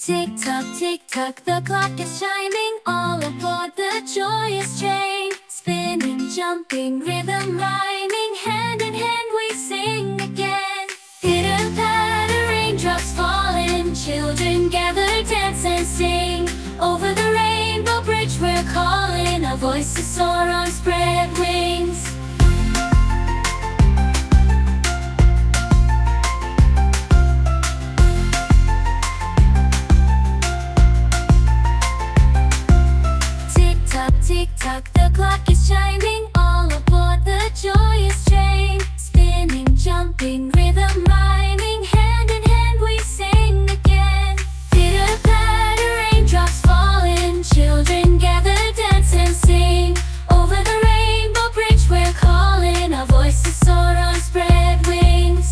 Tick tock, the clock is chiming. All aboard the joyous train. Spinning, jumping, rhythm rhyming. Hand in hand we sing again. Pitter patter, raindrops falling. Children gather, dance and sing. Over the rainbow bridge we're calling. Our voices soar on spread wings. Tick tock, the clock is chiming. All aboard the joyous train. Spinning, jumping, rhythm rhyming. Hand in hand we sing again. Pitter patter, raindrops falling. Children gather, dance and sing. Over the rainbow bridge we're calling. Our voices soar on spread wings.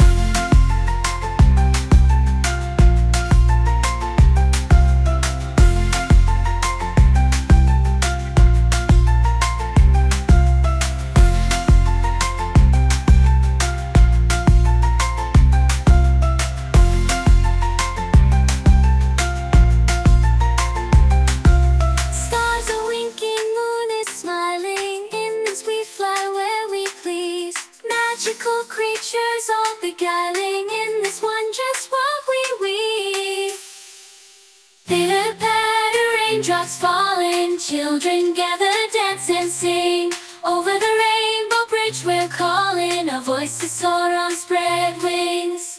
Magical creatures all beguiling in this wondrous world we weave. Pitter patter, raindrops falling. Children gather, dance and sing. Over the rainbow bridge we're calling. Our voices soar on spread wings.